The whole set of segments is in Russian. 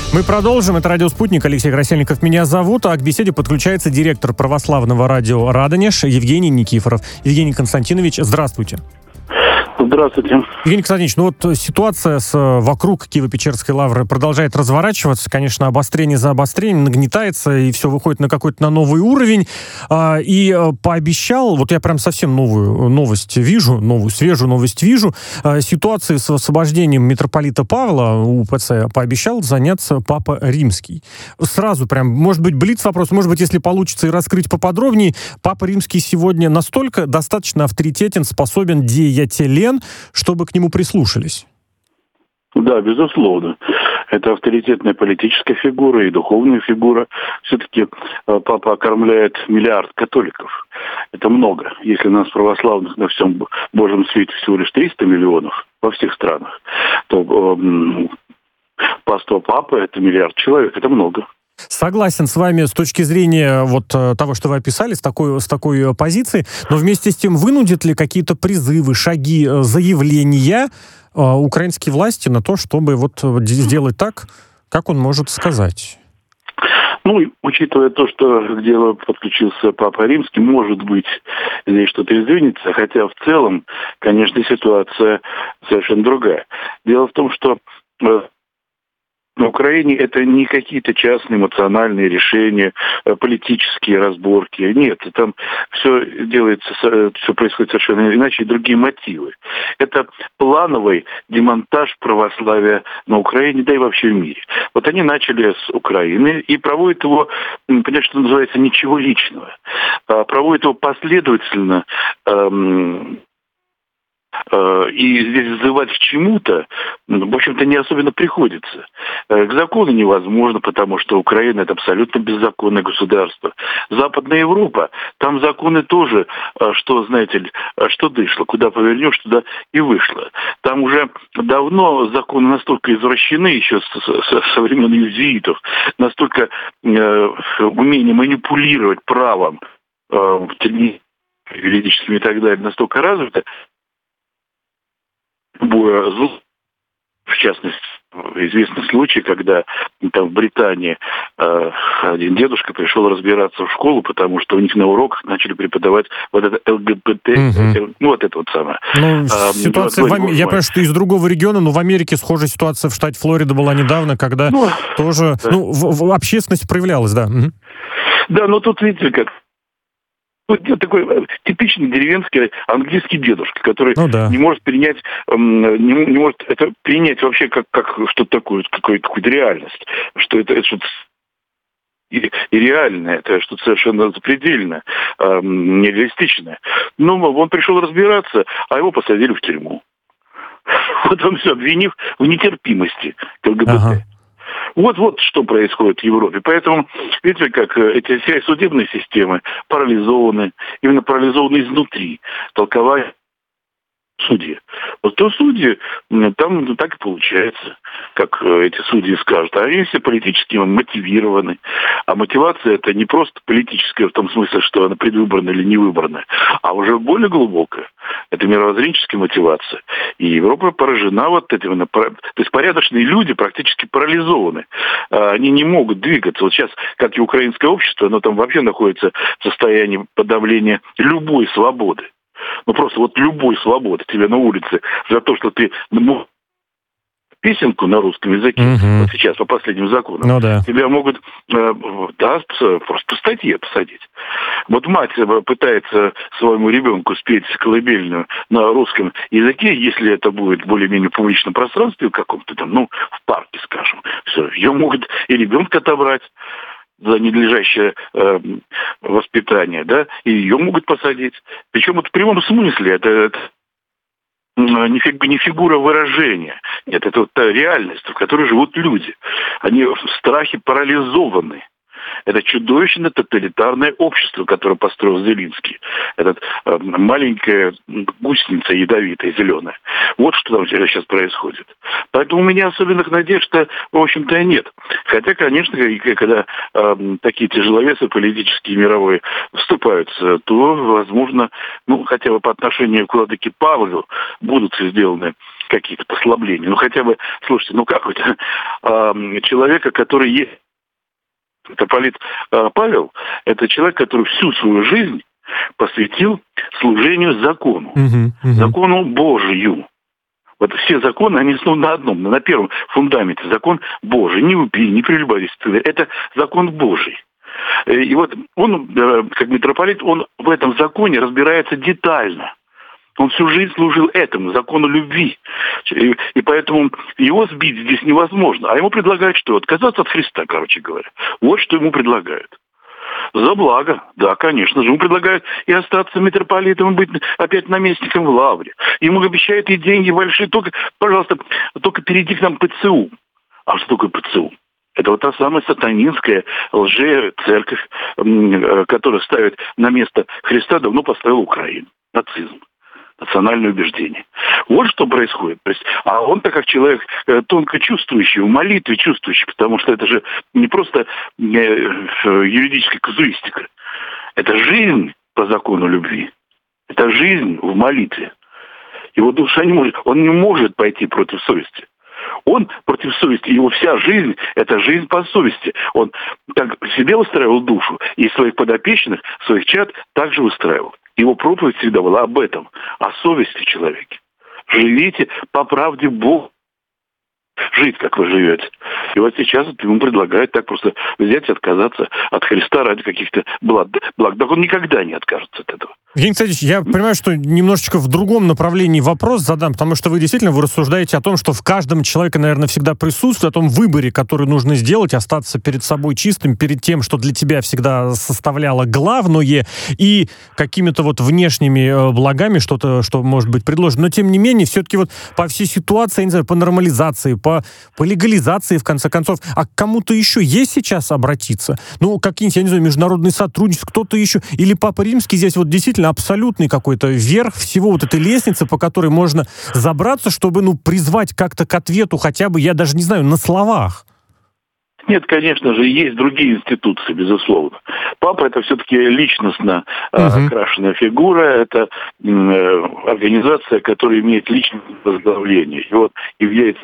Мы продолжим. Это «Радио Спутник». Алексей Красильников меня зовут. А к беседе подключается директор православного радио «Радонеж» Евгений Никифоров. Евгений Константинович, здравствуйте. Здравствуйте. Евгений Константинович, ситуация вокруг Киево-Печерской лавры продолжает разворачиваться. Конечно, обострение за обострением нагнетается, и все выходит на какой-то новый уровень. И пообещал, я прям совсем свежую новость вижу, ситуации с освобождением митрополита Павла УПЦ пообещал заняться Папа Римский. Сразу прям, может быть, блиц-вопрос, может быть, если получится и раскрыть поподробнее, Папа Римский сегодня настолько достаточно авторитетен, способен деятелен, чтобы к нему прислушались? Да, безусловно. Это авторитетная политическая фигура и духовная фигура. Все-таки папа окормляет 1 миллиард католиков. Это много. Если у нас православных на всем Божьем свете всего лишь 300 миллионов во всех странах, то паства папы — это 1 миллиард человек. Это много. Согласен с вами с точки зрения того, что вы описали, с такой позиции, но вместе с тем вынудят ли какие-то призывы, шаги, заявления украинские власти на то, чтобы сделать так, как он может сказать? Учитывая то, что к делу подключился Папа Римский, может быть, здесь что-то изменится, хотя в целом, конечно, ситуация совершенно другая. Дело в том, что на Украине это не какие-то частные эмоциональные решения, политические разборки. Нет, там все происходит совершенно иначе, и другие мотивы. Это плановый демонтаж православия на Украине, да и вообще в мире. Они начали с Украины и проводят его, понимаете, что называется, ничего личного. Проводят его последовательно, и здесь взывать к чему-то, в общем-то, не особенно приходится. К закону невозможно, потому что Украина — это абсолютно беззаконное государство. Западная Европа, там законы тоже, что дышло, куда повернешь, туда и вышло. Там уже давно законы настолько извращены, еще со времен иезуитов, настолько умение манипулировать правом, юридическими и так далее, настолько развито, в частности, известный случай, когда в Британии один дедушка пришел разбираться в школу, потому что у них на уроках начали преподавать это ЛГБТ, это самое. Ситуация я понимаю, что из другого региона, но в Америке схожая ситуация в штате Флорида была недавно, когда тоже общественность проявлялась, да. Да, но тут видите как. Такой типичный деревенский английский дедушка, который не может принять, не может это принять вообще как что-то такое, какую-то реальность, что это что-то и реальное, это что-то совершенно запредельное, нереалистичное. Он пришел разбираться, а его посадили в тюрьму. Он все обвинив в нетерпимости к ЛГБТ. Ага. Вот что происходит в Европе. Поэтому, видите, как эти все судебные системы парализованы, именно парализованы изнутри. Толкование судьи. То судьи, там так и получается, как эти судьи скажут. Они все политически мотивированы. А мотивация — это не просто политическая в том смысле, что она предвыборная или невыборная, а уже более глубокая. Это мировоззренческая мотивация. И Европа поражена этим. То есть порядочные люди практически парализованы. Они не могут двигаться. Сейчас, как и украинское общество, оно там вообще находится в состоянии подавления любой свободы. Просто любой свободы. Тебе на улице за то, что ты песенку на русском языке, сейчас по последним законам, тебя могут просто по статье посадить. Мать пытается своему ребенку спеть колыбельную на русском языке, если это будет более-менее в публичном пространстве, в каком-то в парке, скажем, все, ее могут и ребенка отобрать за ненадлежащее воспитание, и ее могут посадить. Причем в прямом смысле это не фигура выражения. Нет, это та реальность, в которой живут люди. Они в страхе парализованы. Это чудовищно тоталитарное общество, которое построил Зеленский. Это маленькая гусеница ядовитая, зеленая. Вот что там сейчас происходит. Поэтому у меня особенных надежд, в общем-то, и нет. Хотя, конечно, когда такие тяжеловесы политические мировые вступаются, то, возможно, хотя бы по отношению к владыке Павлу будут сделаны какие-то послабления. Ну, хотя бы, слушайте, ну как вот человека, который есть, митрополит Павел, это человек, который всю свою жизнь посвятил служению закону, закону Божию. Вот все законы, они основаны на одном, на первом фундаменте. Закон Божий. Не убей, не прелюбодействуй. Это закон Божий. И вот он, как митрополит, он в этом законе разбирается детально. Он всю жизнь служил этому, закону любви. И поэтому его сбить здесь невозможно. А ему предлагают что? Отказаться от Христа, короче говоря. Вот что ему предлагают. За благо, да, конечно же. Ему предлагают и остаться митрополитом, и быть опять наместником в лавре. Ему обещают и деньги большие. Только, пожалуйста, только перейди к нам ПЦУ. А что такое ПЦУ? Это вот та самая сатанинская лже-церковь, которая ставит на место Христа, давно поставила Украину. Нацизм. Национальное убеждение. Вот что происходит. А он-то как человек тонко чувствующий, в молитве чувствующий, потому что это же не просто юридическая казуистика. Это жизнь по закону любви. Это жизнь в молитве. Его душа не может, он не может пойти против совести. Он против совести, его вся жизнь – это жизнь по совести. Он так себе выстраивал душу, и своих подопечных, своих чад также выстраивал. Его проповедь всегда была об этом, о совести человека. Живите по правде Бога. Жить, как вы живете. И вот сейчас ему предлагают так просто взять и отказаться от Христа ради каких-то благ. Так он никогда не откажется от этого. Евгений Константинович, я понимаю, что немножечко в другом направлении вопрос задам, потому что вы действительно рассуждаете о том, что в каждом человеке, наверное, всегда присутствует, о том выборе, который нужно сделать, остаться перед собой чистым, перед тем, что для тебя всегда составляло главное, и какими-то вот внешними благами что-то, что может быть предложено. Но, тем не менее, все-таки вот по всей ситуации, я не знаю, по нормализации, по легализации, в конце концов, а к кому-то еще есть сейчас обратиться? Ну, какие-нибудь, я не знаю, международные сотрудничества, кто-то еще, или Папа Римский здесь вот действительно абсолютный какой-то верх всего вот этой лестницы, по которой можно забраться, чтобы, призвать как-то к ответу, хотя бы, я даже не знаю, на словах. Нет, конечно же, есть другие институции, безусловно. Папа – это все-таки личностно окрашенная фигура, это организация, которая имеет личное возглавление. И вот является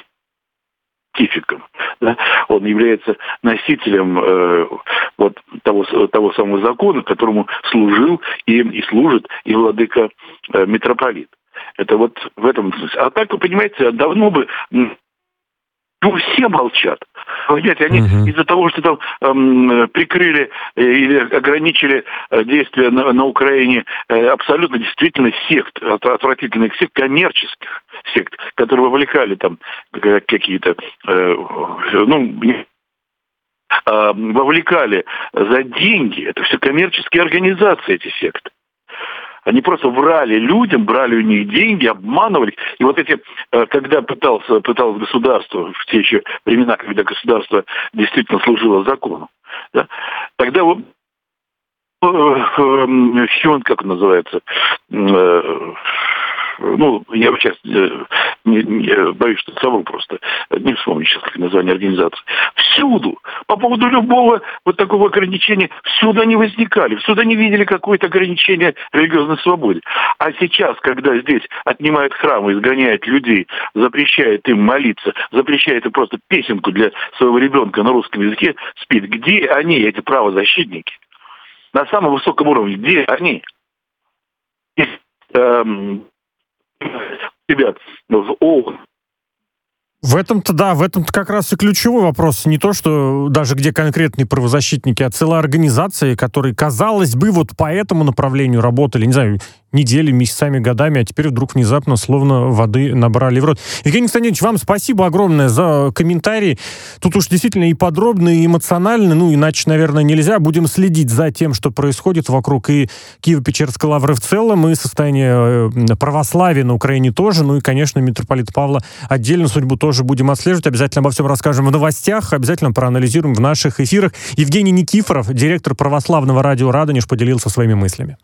носителем. Да? Он является носителем вот того самого закона, которому служил и служит и владыка митрополит. Это вот в этом смысле. А так, вы понимаете, давно бы... все молчат. Понимаете, они из-за того, что там прикрыли или ограничили действия на Украине абсолютно действительно сект, отвратительных сект, коммерческих сект, которые вовлекали там какие-то, вовлекали за деньги. Это все коммерческие организации, эти секты. Они просто врали людям, брали у них деньги, обманывали. И вот эти, когда пыталось государство, в те еще времена, когда государство действительно служило закону, да, тогда вот, как называется, я сейчас боюсь, что совру просто. Не вспомню сейчас как название организации. Всюду, по поводу любого вот такого ограничения, всюду они возникали, всюду они видели какое-то ограничение религиозной свободы. А сейчас, когда здесь отнимают храмы, изгоняют людей, запрещают им молиться, запрещают им просто песенку для своего ребенка на русском языке спеть, где они, эти правозащитники? На самом высоком уровне, где они? Ребят, в ООН. В этом-то как раз и ключевой вопрос. Не то, что даже где конкретные правозащитники, а целая организация, которые, казалось бы, вот по этому направлению работали, не знаю, неделями, месяцами, годами, а теперь вдруг внезапно словно воды набрали в рот. Евгений Константинович, вам спасибо огромное за комментарий. Тут уж действительно и подробно, и эмоционально, иначе, наверное, нельзя. Будем следить за тем, что происходит вокруг и Киево-Печерской лавры в целом, и состояние православия на Украине тоже, и, конечно, митрополита Павла отдельно судьбу тоже будем отслеживать. Обязательно обо всем расскажем в новостях, обязательно проанализируем в наших эфирах. Евгений Никифоров, директор православного радио «Радонеж», поделился своими мыслями.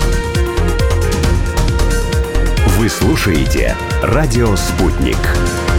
Вы слушаете «Радио Спутник».